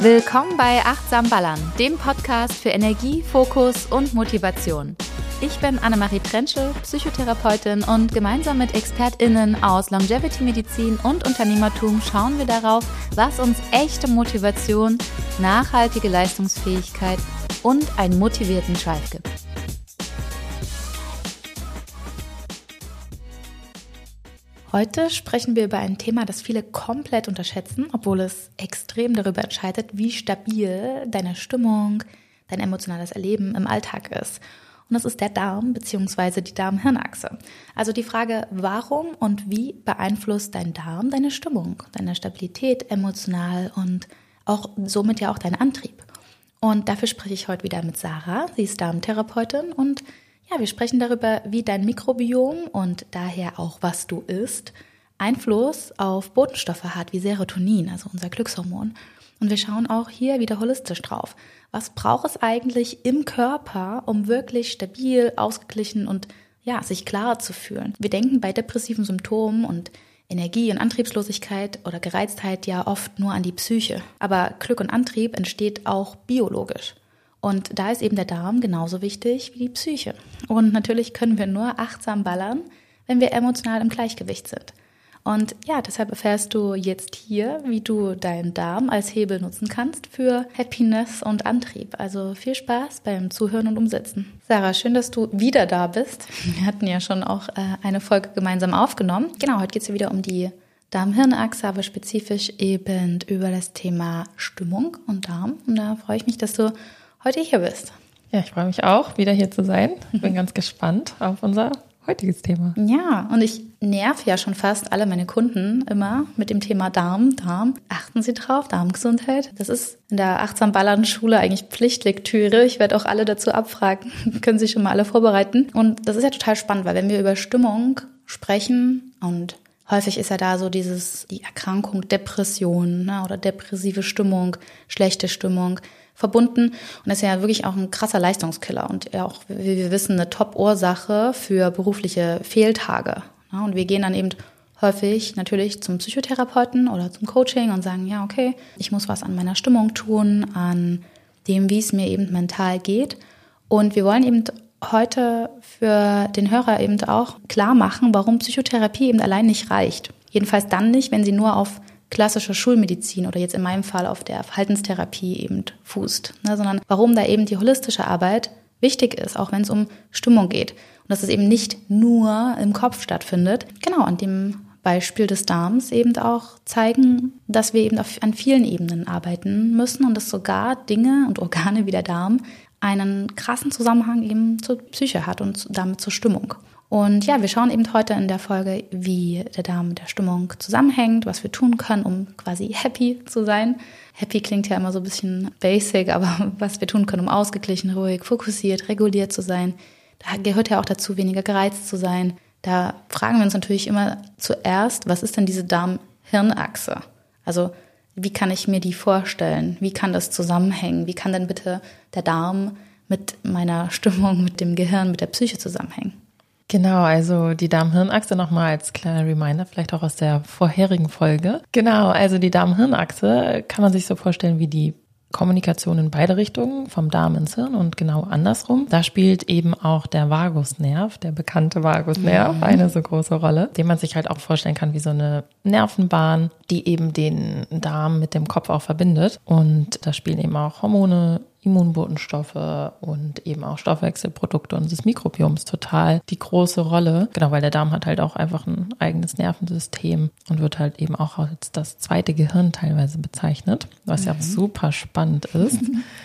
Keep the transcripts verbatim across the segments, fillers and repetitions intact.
Willkommen bei Achtsam Ballern, dem Podcast für Energie, Fokus und Motivation. Ich bin Annemarie Trentschel, Psychotherapeutin, und gemeinsam mit ExpertInnen aus Longevity-Medizin und Unternehmertum schauen wir darauf, was uns echte Motivation, nachhaltige Leistungsfähigkeit und einen motivierten Drive gibt. Heute sprechen wir über ein Thema, das viele komplett unterschätzen, obwohl es extrem darüber entscheidet, wie stabil deine Stimmung, dein emotionales Erleben im Alltag ist. Und das ist der Darm bzw. die Darm-Hirn-Achse. Also die Frage, warum und wie beeinflusst dein Darm deine Stimmung, deine Stabilität emotional und auch somit ja auch deinen Antrieb. Und dafür spreche ich heute wieder mit Sarah. Sie ist Darmtherapeutin und ja, wir sprechen darüber, wie dein Mikrobiom und daher auch was du isst, Einfluss auf Botenstoffe hat, wie Serotonin, also unser Glückshormon. Und wir schauen auch hier wieder holistisch drauf. Was braucht es eigentlich im Körper, um wirklich stabil, ausgeglichen und ja, sich klarer zu fühlen? Wir denken bei depressiven Symptomen und Energie- und Antriebslosigkeit oder Gereiztheit ja oft nur an die Psyche. Aber Glück und Antrieb entsteht auch biologisch. Und da ist eben der Darm genauso wichtig wie die Psyche. Und natürlich können wir nur achtsam ballern, wenn wir emotional im Gleichgewicht sind. Und ja, deshalb erfährst du jetzt hier, wie du deinen Darm als Hebel nutzen kannst für Happiness und Antrieb. Also viel Spaß beim Zuhören und Umsetzen. Sarah, schön, dass du wieder da bist. Wir hatten ja schon auch eine Folge gemeinsam aufgenommen. Genau, heute geht es ja wieder um die Darm-Hirn-Achse, aber spezifisch eben über das Thema Stimmung und Darm. Und da freue ich mich, dass du heute hier bist. Ja, ich freue mich auch, wieder hier zu sein. Ich bin ganz gespannt auf unser heutiges Thema. Ja, und ich nerv ja schon fast alle meine Kunden immer mit dem Thema Darm. Darm, achten Sie drauf, Darmgesundheit. Das ist in der Achtsam-Ballern-Schule eigentlich Pflichtlektüre. Ich werde auch alle dazu abfragen, können sich schon mal alle vorbereiten. Und das ist ja total spannend, weil wenn wir über Stimmung sprechen und häufig ist ja da so dieses, die Erkrankung Depression, ne, oder depressive Stimmung, schlechte Stimmung verbunden. Und das ist ja wirklich auch ein krasser Leistungskiller und ja auch, wie wir wissen, eine Top-Ursache für berufliche Fehltage. Ja, und wir gehen dann eben häufig natürlich zum Psychotherapeuten oder zum Coaching und sagen, ja, okay, ich muss was an meiner Stimmung tun, an dem, wie es mir eben mental geht. Und wir wollen eben heute für den Hörer eben auch klar machen, warum Psychotherapie eben allein nicht reicht. Jedenfalls dann nicht, wenn sie nur auf klassische Schulmedizin oder jetzt in meinem Fall auf der Verhaltenstherapie eben fußt, ne, sondern warum da eben die holistische Arbeit wichtig ist, auch wenn es um Stimmung geht. Und dass es eben nicht nur im Kopf stattfindet. Genau, an dem Beispiel des Darms eben auch zeigen, dass wir eben auf, an vielen Ebenen arbeiten müssen und dass sogar Dinge und Organe wie der Darm einen krassen Zusammenhang eben zur Psyche hat und damit zur Stimmung. Und ja, wir schauen eben heute in der Folge, wie der Darm mit der Stimmung zusammenhängt, was wir tun können, um quasi happy zu sein. Happy klingt ja immer so ein bisschen basic, aber was wir tun können, um ausgeglichen, ruhig, fokussiert, reguliert zu sein. Da gehört ja auch dazu, weniger gereizt zu sein. Da fragen wir uns natürlich immer zuerst, was ist denn diese Darm-Hirn-Achse? Also wie kann ich mir die vorstellen? Wie kann das zusammenhängen? Wie kann denn bitte der Darm mit meiner Stimmung, mit dem Gehirn, mit der Psyche zusammenhängen? Genau, also die Darm-Hirn-Achse nochmal als kleiner Reminder, vielleicht auch aus der vorherigen Folge. Genau, also die Darm-Hirn-Achse kann man sich so vorstellen wie die Kommunikation in beide Richtungen, vom Darm ins Hirn und genau andersrum. Da spielt eben auch der Vagusnerv, der bekannte Vagusnerv, mhm. eine so große Rolle, den man sich halt auch vorstellen kann wie so eine Nervenbahn, die eben den Darm mit dem Kopf auch verbindet. Und da spielen eben auch Hormone, Immunbotenstoffe und eben auch Stoffwechselprodukte unseres Mikrobioms total die große Rolle. Genau, weil der Darm hat halt auch einfach ein eigenes Nervensystem und wird halt eben auch als das zweite Gehirn teilweise bezeichnet, was mhm. ja super spannend ist.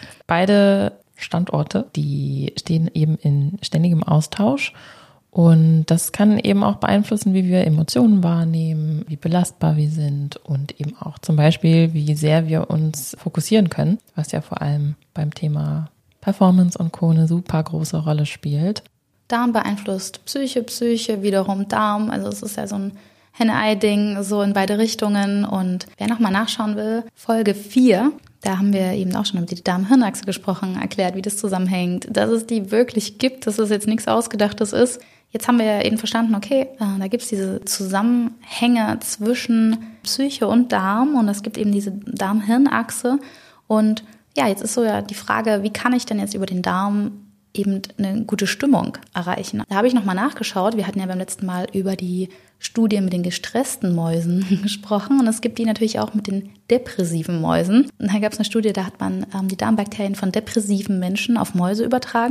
Beide Standorte, die stehen eben in ständigem Austausch. Und das kann eben auch beeinflussen, wie wir Emotionen wahrnehmen, wie belastbar wir sind und eben auch zum Beispiel, wie sehr wir uns fokussieren können, was ja vor allem beim Thema Performance und Co. eine super große Rolle spielt. Darm beeinflusst Psyche, Psyche wiederum Darm, also es ist ja so ein Henne-Ei-Ding, so in beide Richtungen. Und wer nochmal nachschauen will, Folge vier, da haben wir eben auch schon über die Darm-Hirn-Achse gesprochen, erklärt, wie das zusammenhängt, dass es die wirklich gibt, dass es jetzt nichts Ausgedachtes ist. Jetzt haben wir ja eben verstanden, okay, da gibt es diese Zusammenhänge zwischen Psyche und Darm und es gibt eben diese Darm-Hirn-Achse Und ja, jetzt ist so ja die Frage, wie kann ich denn jetzt über den Darm eben eine gute Stimmung erreichen? Da habe ich nochmal nachgeschaut. Wir hatten ja beim letzten Mal über die Studie mit den gestressten Mäusen gesprochen und es gibt die natürlich auch mit den depressiven Mäusen. Und da gab es eine Studie, da hat man ähm, die Darmbakterien von depressiven Menschen auf Mäuse übertragen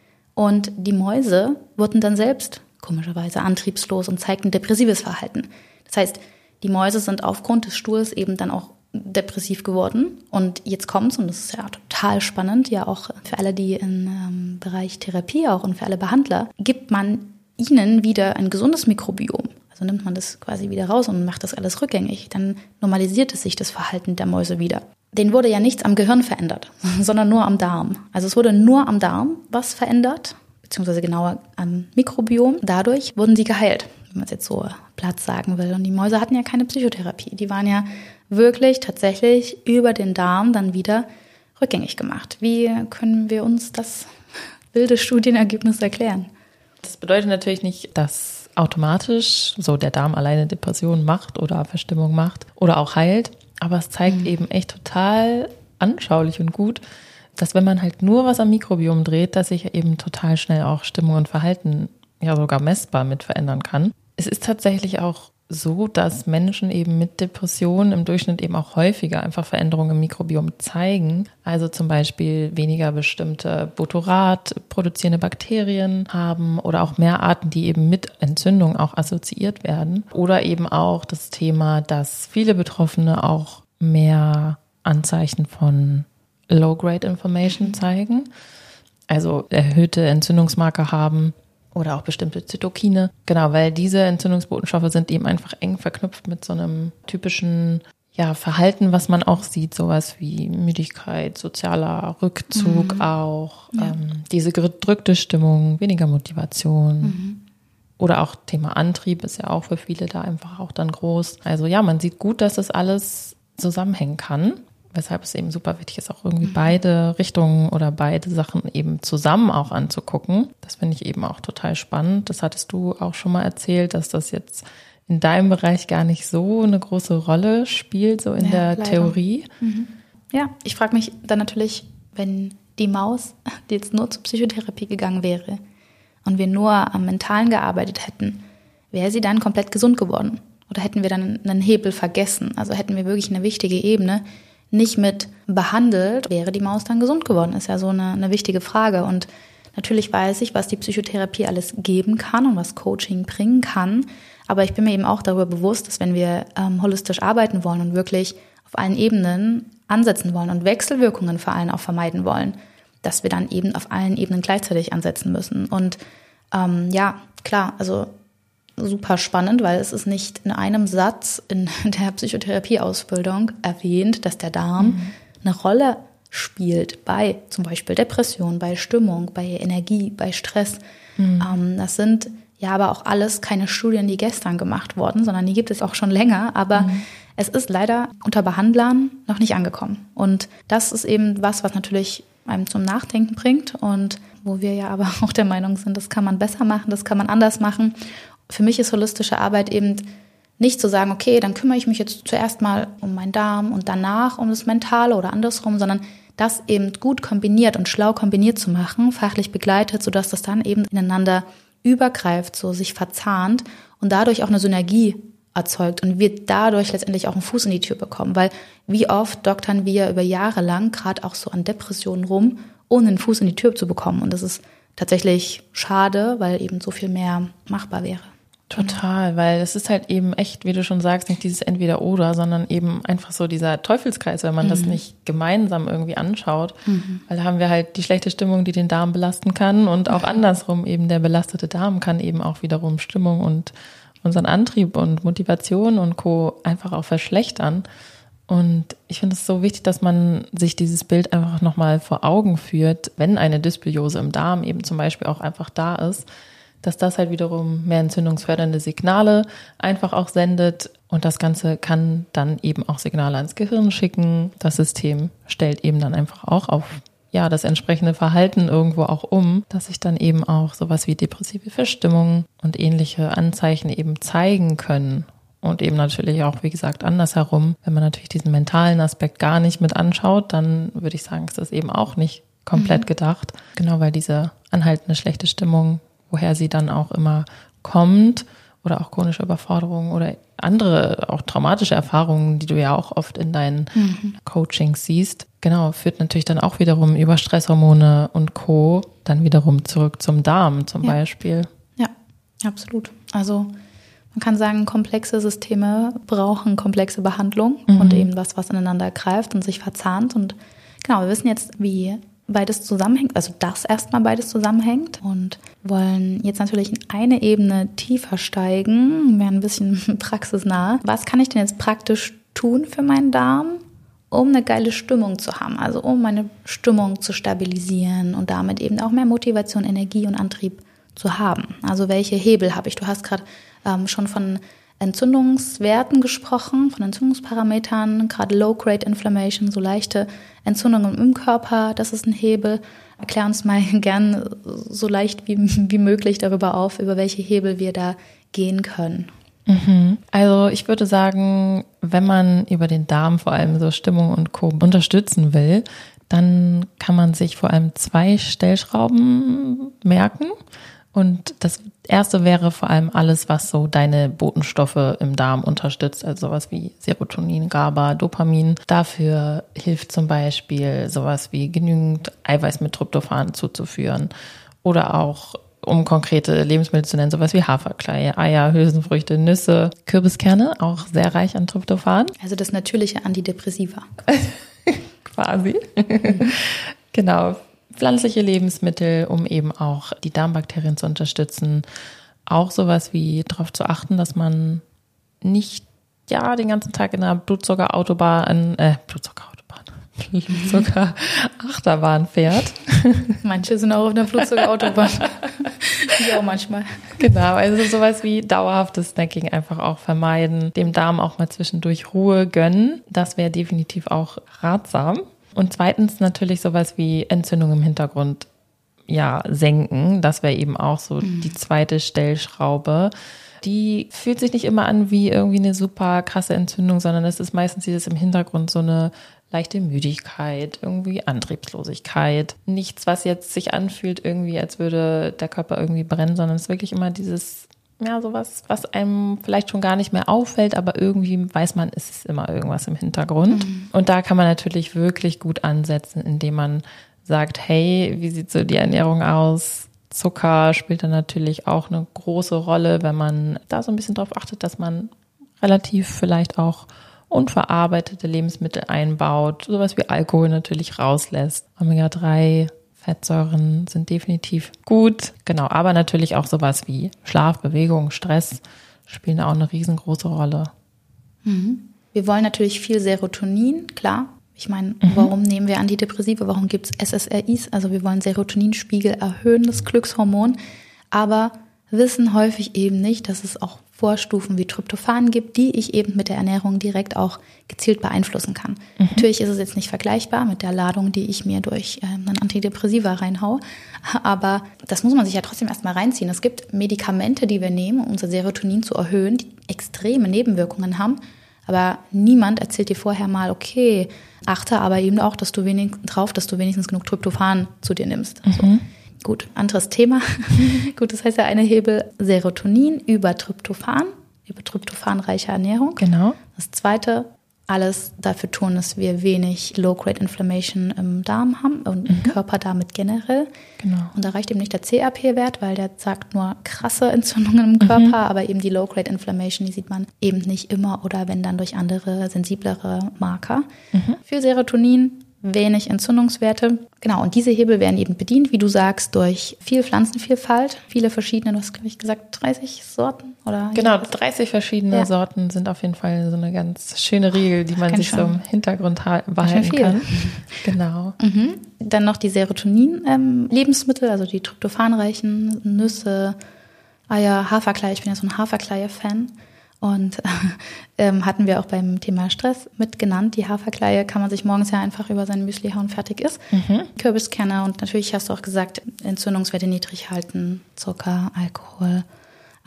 und die Mäuse wurden dann selbst komischerweise antriebslos und zeigten depressives Verhalten. Das heißt, die Mäuse sind aufgrund des Stuhls eben dann auch depressiv geworden. Und jetzt kommt's, und das ist ja total spannend, ja auch für alle, die im ähm, Bereich Therapie auch und für alle Behandler, gibt man ihnen wieder ein gesundes Mikrobiom. Also nimmt man das quasi wieder raus und macht das alles rückgängig. Dann normalisiert es sich das Verhalten der Mäuse wieder. Denen wurde ja nichts am Gehirn verändert, sondern nur am Darm. Also es wurde nur am Darm was verändert, beziehungsweise genauer am Mikrobiom. Dadurch wurden sie geheilt, wenn man es jetzt so platt sagen will. Und die Mäuse hatten ja keine Psychotherapie. Die waren ja wirklich tatsächlich über den Darm dann wieder rückgängig gemacht. Wie können wir uns das wilde Studienergebnis erklären? Das bedeutet natürlich nicht, dass automatisch so der Darm alleine Depression macht oder Verstimmung macht oder auch heilt. Aber es zeigt mhm. eben echt total anschaulich und gut, dass wenn man halt nur was am Mikrobiom dreht, dass sich eben total schnell auch Stimmung und Verhalten ja sogar messbar mit verändern kann. Es ist tatsächlich auch so, dass Menschen eben mit Depressionen im Durchschnitt eben auch häufiger einfach Veränderungen im Mikrobiom zeigen. Also zum Beispiel weniger bestimmte Boturat produzierende Bakterien haben oder auch mehr Arten, die eben mit Entzündung auch assoziiert werden. Oder eben auch das Thema, dass viele Betroffene auch mehr Anzeichen von Low-Grade Inflammation zeigen, also erhöhte Entzündungsmarker haben. Oder auch bestimmte Zytokine. Genau, weil diese Entzündungsbotenstoffe sind eben einfach eng verknüpft mit so einem typischen ja, Verhalten, was man auch sieht. Sowas wie Müdigkeit, sozialer Rückzug mhm. auch, ja. ähm, diese gedrückte Stimmung, weniger Motivation. Mhm. Oder auch Thema Antrieb ist ja auch für viele da einfach auch dann groß. Also ja, man sieht gut, dass das alles zusammenhängen kann. Weshalb es eben super wichtig ist, auch irgendwie mhm. beide Richtungen oder beide Sachen eben zusammen auch anzugucken. Das finde ich eben auch total spannend. Das hattest du auch schon mal erzählt, dass das jetzt in deinem Bereich gar nicht so eine große Rolle spielt, so in ja, der leider. Theorie. Mhm. Ja, ich frage mich dann natürlich, wenn die Maus, die jetzt nur zur Psychotherapie gegangen wäre und wir nur am Mentalen gearbeitet hätten, wäre sie dann komplett gesund geworden? Oder hätten wir dann einen Hebel vergessen? Also hätten wir wirklich eine wichtige Ebene nicht mit behandelt, wäre die Maus dann gesund geworden? Ist ja so eine, eine wichtige Frage. Und natürlich weiß ich, was die Psychotherapie alles geben kann und was Coaching bringen kann. Aber ich bin mir eben auch darüber bewusst, dass wenn wir ähm, holistisch arbeiten wollen und wirklich auf allen Ebenen ansetzen wollen und Wechselwirkungen vor allem auch vermeiden wollen, dass wir dann eben auf allen Ebenen gleichzeitig ansetzen müssen. Und ähm, ja, klar, also super spannend, weil es ist nicht in einem Satz in der Psychotherapieausbildung erwähnt, dass der Darm mhm. eine Rolle spielt bei zum Beispiel Depression, bei Stimmung, bei Energie, bei Stress. Mhm. Ähm, das sind ja aber auch alles keine Studien, die gestern gemacht wurden, sondern die gibt es auch schon länger. Aber mhm. es ist leider unter Behandlern noch nicht angekommen. Und das ist eben was, was natürlich einem zum Nachdenken bringt und wo wir ja aber auch der Meinung sind, das kann man besser machen, das kann man anders machen. Für mich ist holistische Arbeit eben nicht zu sagen, okay, dann kümmere ich mich jetzt zuerst mal um meinen Darm und danach um das Mentale oder andersrum, sondern das eben gut kombiniert und schlau kombiniert zu machen, fachlich begleitet, sodass das dann eben ineinander übergreift, so sich verzahnt und dadurch auch eine Synergie erzeugt und wir dadurch letztendlich auch einen Fuß in die Tür bekommen. Weil wie oft doktern wir über Jahre lang gerade auch so an Depressionen rum, ohne einen Fuß in die Tür zu bekommen. Und das ist tatsächlich schade, weil eben so viel mehr machbar wäre. Total, weil es ist halt eben echt, wie du schon sagst, nicht dieses Entweder-Oder, sondern eben einfach so dieser Teufelskreis, wenn man mhm. das nicht gemeinsam irgendwie anschaut. Mhm. Weil da haben wir halt die schlechte Stimmung, die den Darm belasten kann und auch mhm. andersrum eben der belastete Darm kann eben auch wiederum Stimmung und unseren Antrieb und Motivation und Co. einfach auch verschlechtern. Und ich finde es so wichtig, dass man sich dieses Bild einfach nochmal vor Augen führt, wenn eine Dysbiose im Darm eben zum Beispiel auch einfach da ist, dass das halt wiederum mehr entzündungsfördernde Signale einfach auch sendet. Und das Ganze kann dann eben auch Signale ans Gehirn schicken. Das System stellt eben dann einfach auch auf ja das entsprechende Verhalten irgendwo auch um, dass sich dann eben auch sowas wie depressive Verstimmung und ähnliche Anzeichen eben zeigen können. Und eben natürlich auch, wie gesagt, andersherum. Wenn man natürlich diesen mentalen Aspekt gar nicht mit anschaut, dann würde ich sagen, ist das eben auch nicht komplett mhm. gedacht. Genau, weil diese anhaltende schlechte Stimmung, woher sie dann auch immer kommt, oder auch chronische Überforderungen oder andere, auch traumatische Erfahrungen, die du ja auch oft in deinen mhm. Coachings siehst, genau, führt natürlich dann auch wiederum über Stresshormone und Co. dann wiederum zurück zum Darm zum ja. Beispiel. Ja, absolut. Also man kann sagen, komplexe Systeme brauchen komplexe Behandlung mhm. und eben was, was ineinander greift und sich verzahnt. Und genau, wir wissen jetzt, wie beides zusammenhängt, also dass erstmal beides zusammenhängt und wollen jetzt natürlich in eine Ebene tiefer steigen, mehr ein bisschen praxisnah. Was kann ich denn jetzt praktisch tun für meinen Darm, um eine geile Stimmung zu haben, also um meine Stimmung zu stabilisieren und damit eben auch mehr Motivation, Energie und Antrieb zu haben? Also welche Hebel habe ich? Du hast gerade ähm, schon von Entzündungswerten gesprochen, von Entzündungsparametern, gerade Low-Grade Inflammation, so leichte Entzündungen im Körper, das ist ein Hebel. Erklär uns mal gern so leicht wie, wie möglich darüber auf, über welche Hebel wir da gehen können. Mhm. Also ich würde sagen, wenn man über den Darm vor allem so Stimmung und Co. unterstützen will, dann kann man sich vor allem zwei Stellschrauben merken. Und das erste wäre vor allem alles, was so deine Botenstoffe im Darm unterstützt, also sowas wie Serotonin, GABA, Dopamin. Dafür hilft zum Beispiel sowas wie genügend Eiweiß mit Tryptophan zuzuführen oder auch, um konkrete Lebensmittel zu nennen, sowas wie Haferkleie, Eier, Hülsenfrüchte, Nüsse, Kürbiskerne, auch sehr reich an Tryptophan. Also das natürliche Antidepressiva. Quasi. Mhm. Genau. Pflanzliche Lebensmittel, um eben auch die Darmbakterien zu unterstützen. Auch sowas wie darauf zu achten, dass man nicht ja den ganzen Tag in einer Blutzuckerautobahn, äh, Blutzuckerautobahn, Blutzuckerachterbahn fährt. Manche sind auch auf einer Blutzuckerautobahn. Ich auch manchmal. Genau, also sowas wie dauerhaftes Snacking einfach auch vermeiden, dem Darm auch mal zwischendurch Ruhe gönnen. Das wäre definitiv auch ratsam. Und zweitens natürlich sowas wie Entzündung im Hintergrund ja senken. Das wäre eben auch so mhm. die zweite Stellschraube. Die fühlt sich nicht immer an wie irgendwie eine super krasse Entzündung, sondern es ist meistens dieses im Hintergrund so eine leichte Müdigkeit, irgendwie Antriebslosigkeit. Nichts, was jetzt sich anfühlt irgendwie, als würde der Körper irgendwie brennen, sondern es ist wirklich immer dieses, ja, sowas, was einem vielleicht schon gar nicht mehr auffällt, aber irgendwie weiß man, es ist immer irgendwas im Hintergrund. Mhm. Und da kann man natürlich wirklich gut ansetzen, indem man sagt, hey, wie sieht so die Ernährung aus? Zucker spielt dann natürlich auch eine große Rolle, wenn man da so ein bisschen drauf achtet, dass man relativ vielleicht auch unverarbeitete Lebensmittel einbaut, sowas wie Alkohol natürlich rauslässt. Omega drei Fettsäuren sind definitiv gut. Genau, aber natürlich auch sowas wie Schlaf, Bewegung, Stress spielen auch eine riesengroße Rolle. Mhm. Wir wollen natürlich viel Serotonin, klar. Ich meine, mhm. warum nehmen wir Antidepressiva? Warum gibt es S S R Is? Also wir wollen Serotoninspiegel erhöhen, das Glückshormon, aber wissen häufig eben nicht, dass es auch Vorstufen wie Tryptophan gibt, die ich eben mit der Ernährung direkt auch gezielt beeinflussen kann. Mhm. Natürlich ist es jetzt nicht vergleichbar mit der Ladung, die ich mir durch äh, ein Antidepressiva reinhaue, aber das muss man sich ja trotzdem erstmal reinziehen. Es gibt Medikamente, die wir nehmen, um unser Serotonin zu erhöhen, die extreme Nebenwirkungen haben, aber niemand erzählt dir vorher mal, okay, achte aber eben auch, dass du wenig, drauf, dass du wenigstens genug Tryptophan zu dir nimmst. Mhm. So. Gut, anderes Thema. Gut, das heißt ja eine Hebel Serotonin über Tryptophan, über tryptophanreiche Ernährung. Genau. Das zweite, alles dafür tun, dass wir wenig Low-Grade Inflammation im Darm haben und im mhm. Körper damit generell. Genau. Und da reicht eben nicht der C R P-Wert, weil der sagt nur krasse Entzündungen im Körper, mhm. aber eben die Low-Grade Inflammation, die sieht man eben nicht immer oder wenn dann durch andere, sensiblere Marker. Mhm. Für Serotonin wenig Entzündungswerte. Genau, und diese Hebel werden eben bedient, wie du sagst, durch viel Pflanzenvielfalt, viele verschiedene, du hast, glaube ich, gesagt, dreißig Sorten? Oder genau, dreißig verschiedene ja. Sorten sind auf jeden Fall so eine ganz schöne Regel, die man sich schon so im Hintergrund behalten kann. Genau. Mhm. Dann noch die Serotonin-Lebensmittel, ähm, also die tryptophanreichen Nüsse, Eier, Haferkleie. Ich bin ja so ein Haferkleie-Fan. Und ähm, hatten wir auch beim Thema Stress mit genannt. Die Haferkleie kann man sich morgens ja einfach über sein Müsli hauen, fertig ist. Mhm. Kürbiskerne und natürlich hast du auch gesagt, Entzündungswerte niedrig halten, Zucker, Alkohol,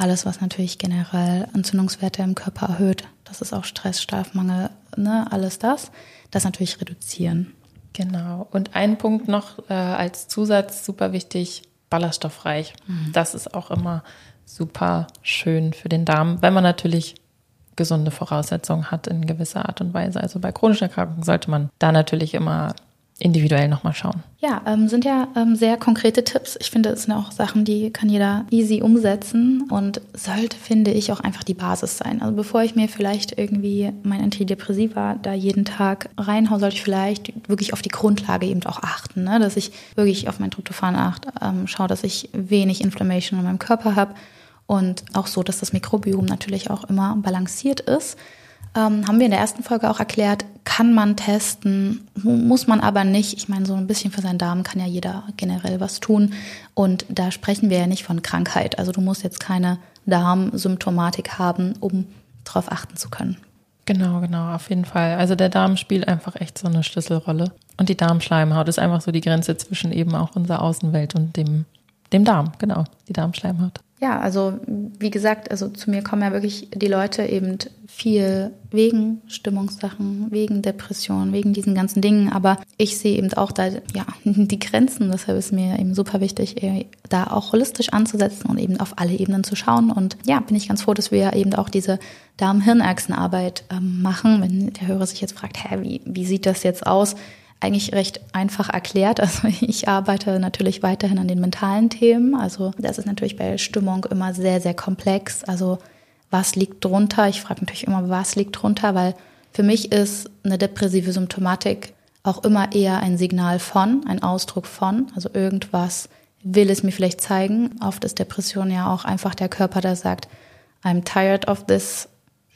alles, was natürlich generell Entzündungswerte im Körper erhöht, das ist auch Stress, Schlafmangel, ne, alles das, das natürlich reduzieren. Genau. Und ein Punkt noch äh, als Zusatz, super wichtig, ballaststoffreich. Mhm. Das ist auch immer super schön für den Darm, wenn man natürlich gesunde Voraussetzungen hat in gewisser Art und Weise. Also bei chronischen Erkrankungen sollte man da natürlich immer individuell nochmal schauen. Ja, ähm, sind ja ähm, sehr konkrete Tipps. Ich finde, es sind auch Sachen, die kann jeder easy umsetzen und sollte, finde ich, auch einfach die Basis sein. Also bevor ich mir vielleicht irgendwie mein Antidepressiva da jeden Tag reinhaue, sollte ich vielleicht wirklich auf die Grundlage eben auch achten, ne? Dass ich wirklich auf mein Tryptophan achte, ähm, schaue, dass ich wenig Inflammation in meinem Körper habe und auch so, dass das Mikrobiom natürlich auch immer balanciert ist. Ähm, haben wir in der ersten Folge auch erklärt, kann man testen, muss man aber nicht. Ich meine, so ein bisschen für seinen Darm kann ja jeder generell was tun. Und da sprechen wir ja nicht von Krankheit. Also du musst jetzt keine Darmsymptomatik haben, um darauf achten zu können. Genau, genau, auf jeden Fall. Also der Darm spielt einfach echt so eine Schlüsselrolle. Und die Darmschleimhaut ist einfach so die Grenze zwischen eben auch unserer Außenwelt und dem, dem Darm. Genau, die Darmschleimhaut. Ja, also wie gesagt, also zu mir kommen ja wirklich die Leute eben viel wegen Stimmungssachen, wegen Depressionen, wegen diesen ganzen Dingen. Aber ich sehe eben auch da ja die Grenzen. Deshalb ist mir eben super wichtig, da auch holistisch anzusetzen und eben auf alle Ebenen zu schauen. Und ja, bin ich ganz froh, dass wir eben auch diese Darm-Hirn-Achsen-Arbeit ähm, machen. Wenn der Hörer sich jetzt fragt, hä, wie, wie sieht das jetzt aus? Eigentlich recht einfach erklärt. Also ich arbeite natürlich weiterhin an den mentalen Themen. Also das ist natürlich bei Stimmung immer sehr, sehr komplex. Also was liegt drunter? Ich frage natürlich immer, was liegt drunter? Weil für mich ist eine depressive Symptomatik auch immer eher ein Signal von, ein Ausdruck von. Also irgendwas will es mir vielleicht zeigen. Oft ist Depression ja auch einfach der Körper, der sagt, I'm tired of this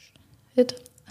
shit.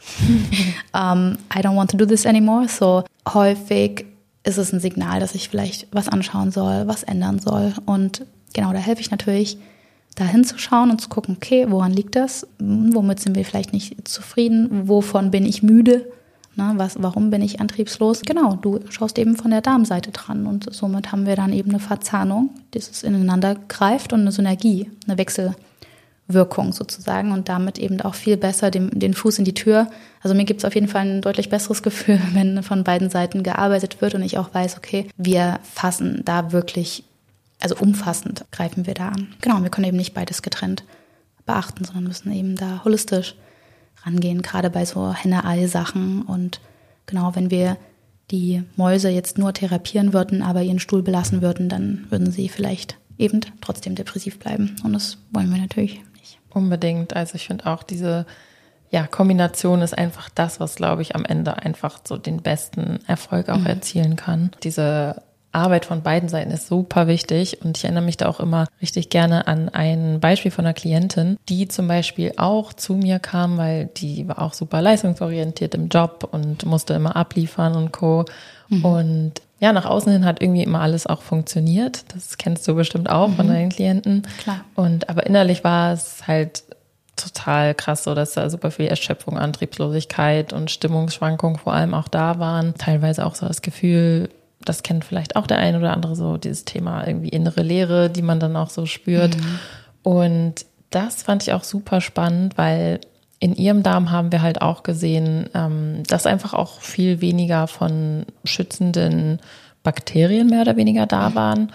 um, I don't want to do this anymore. So häufig ist es ein Signal, dass ich vielleicht was anschauen soll, was ändern soll. Und genau, da helfe ich natürlich, da hinzuschauen und zu gucken, okay, woran liegt das? Womit sind wir vielleicht nicht zufrieden? Wovon bin ich müde? Na, was, warum bin ich antriebslos? Genau, du schaust eben von der Darmseite dran und somit haben wir dann eben eine Verzahnung, dieses ineinander greift und eine Synergie, eine Wechselwirkung sozusagen und damit eben auch viel besser den, den Fuß in die Tür. Also mir gibt es auf jeden Fall ein deutlich besseres Gefühl, wenn von beiden Seiten gearbeitet wird und ich auch weiß, okay, wir fassen da wirklich, also umfassend greifen wir da an. Genau, wir können eben nicht beides getrennt beachten, sondern müssen eben da holistisch rangehen, gerade bei so Henne-Ei-Sachen. Und genau, wenn wir die Mäuse jetzt nur therapieren würden, aber ihren Stuhl belassen würden, dann würden sie vielleicht eben trotzdem depressiv bleiben. Und das wollen wir natürlich nicht. Unbedingt. Also ich finde auch diese ja, Kombination ist einfach das, was, glaube ich, am Ende einfach so den besten Erfolg auch mhm. erzielen kann. Diese Arbeit von beiden Seiten ist super wichtig und ich erinnere mich da auch immer richtig gerne an ein Beispiel von einer Klientin, die zum Beispiel auch zu mir kam, weil die war auch super leistungsorientiert im Job und musste immer abliefern und Co. Mhm. Und ja, nach außen hin hat irgendwie immer alles auch funktioniert. Das kennst du bestimmt auch mhm. von deinen Klienten. Klar. Und aber innerlich war es halt total krass, so dass da super viel Erschöpfung, Antriebslosigkeit und Stimmungsschwankungen vor allem auch da waren. Teilweise auch so das Gefühl, das kennt vielleicht auch der eine oder andere, so dieses Thema irgendwie innere Leere, die man dann auch so spürt. Mhm. Und das fand ich auch super spannend, weil in ihrem Darm haben wir halt auch gesehen, dass einfach auch viel weniger von schützenden Bakterien mehr oder weniger da waren.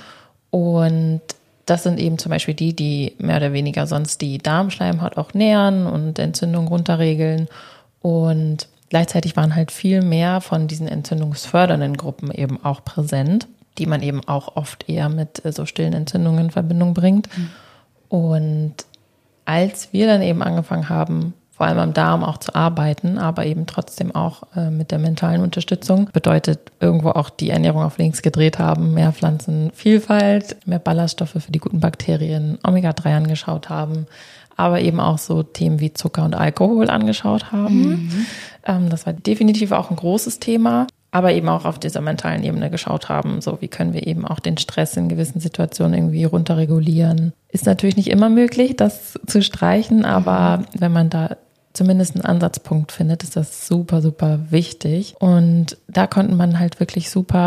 Und das sind eben zum Beispiel die, die mehr oder weniger sonst die Darmschleimhaut auch nähren und Entzündung runterregeln. Und gleichzeitig waren halt viel mehr von diesen entzündungsfördernden Gruppen eben auch präsent, die man eben auch oft eher mit so stillen Entzündungen in Verbindung bringt. Mhm. Und als wir dann eben angefangen haben, vor allem am Darm auch zu arbeiten, aber eben trotzdem auch äh, mit der mentalen Unterstützung, bedeutet irgendwo auch die Ernährung auf links gedreht haben, mehr Pflanzenvielfalt, mehr Ballaststoffe für die guten Bakterien, Omega drei angeschaut haben, aber eben auch so Themen wie Zucker und Alkohol angeschaut haben. Mhm. Ähm, das war definitiv auch ein großes Thema, aber eben auch auf dieser mentalen Ebene geschaut haben, so wie können wir eben auch den Stress in gewissen Situationen irgendwie runterregulieren. Ist natürlich nicht immer möglich, das zu streichen, aber mhm. wenn man da zumindest einen Ansatzpunkt findet, ist das super, super wichtig. Und da konnte man halt wirklich super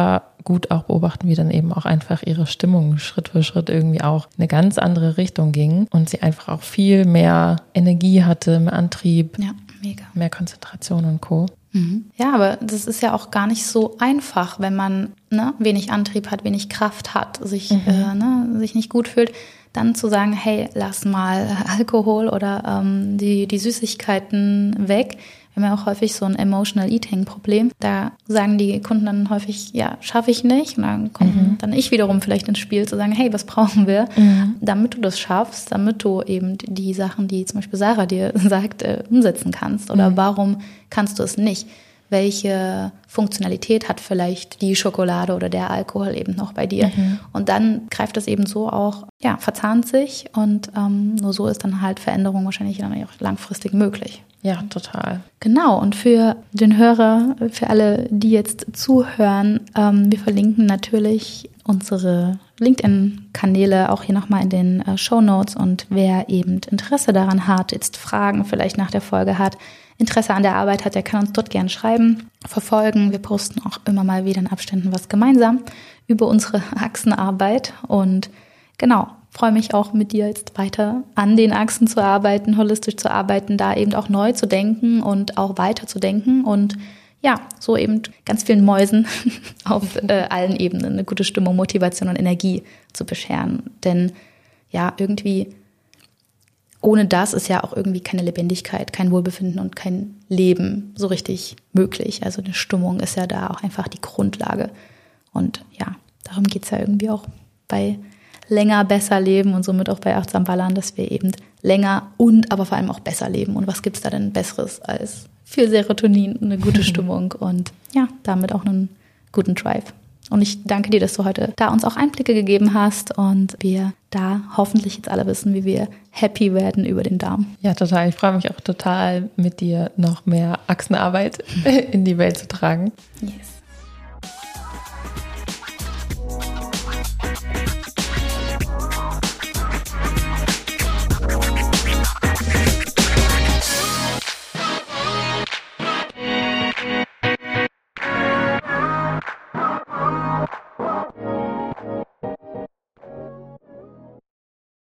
gut auch beobachten, wie dann eben auch einfach ihre Stimmung Schritt für Schritt irgendwie auch in eine ganz andere Richtung ging und sie einfach auch viel mehr Energie hatte, mehr Antrieb, Ja, mega. mehr Konzentration und Co. Mhm. Ja, aber das ist ja auch gar nicht so einfach, wenn man ne, wenig Antrieb hat, wenig Kraft hat, sich, mhm. äh, ne, sich nicht gut fühlt, dann zu sagen, hey, lass mal Alkohol oder ähm, die, die Süßigkeiten weg. Wir haben ja auch häufig so ein Emotional Eating Problem. Da sagen die Kunden dann häufig, ja, schaffe ich nicht. Und dann kommt mhm. dann ich wiederum vielleicht ins Spiel zu sagen, hey, was brauchen wir, mhm. damit du das schaffst, damit du eben die Sachen, die zum Beispiel Sarah dir sagt, äh, umsetzen kannst. Oder mhm. warum kannst du es nicht? Welche Funktionalität hat vielleicht die Schokolade oder der Alkohol eben noch bei dir? Mhm. Und dann greift das eben so auch, ja, verzahnt sich und ähm, nur so ist dann halt Veränderung wahrscheinlich dann auch langfristig möglich. Ja, total. Genau, und für den Hörer, für alle, die jetzt zuhören, ähm, wir verlinken natürlich unsere LinkedIn-Kanäle auch hier nochmal in den äh, Shownotes und wer eben Interesse daran hat, jetzt Fragen vielleicht nach der Folge hat, Interesse an der Arbeit hat, der kann uns dort gerne schreiben, verfolgen. Wir posten auch immer mal wieder in Abständen was gemeinsam über unsere Achsenarbeit und genau, freue mich auch mit dir jetzt weiter an den Achsen zu arbeiten, holistisch zu arbeiten, da eben auch neu zu denken und auch weiter zu denken und ja, so eben ganz vielen Mäusen auf äh, allen Ebenen eine gute Stimmung, Motivation und Energie zu bescheren. Denn ja, irgendwie ohne das ist ja auch irgendwie keine Lebendigkeit, kein Wohlbefinden und kein Leben so richtig möglich. Also eine Stimmung ist ja da auch einfach die Grundlage. Und ja, darum geht's ja irgendwie auch bei länger, besser leben und somit auch bei achtsam ballern, dass wir eben länger und aber vor allem auch besser leben. Und was gibt's da denn Besseres als viel Serotonin, eine gute Stimmung und ja, damit auch einen guten Drive. Und ich danke dir, dass du heute da uns auch Einblicke gegeben hast und wir da hoffentlich jetzt alle wissen, wie wir happy werden über den Darm. Ja, total. Ich freue mich auch total, mit dir noch mehr Achsenarbeit in die Welt zu tragen. Yes.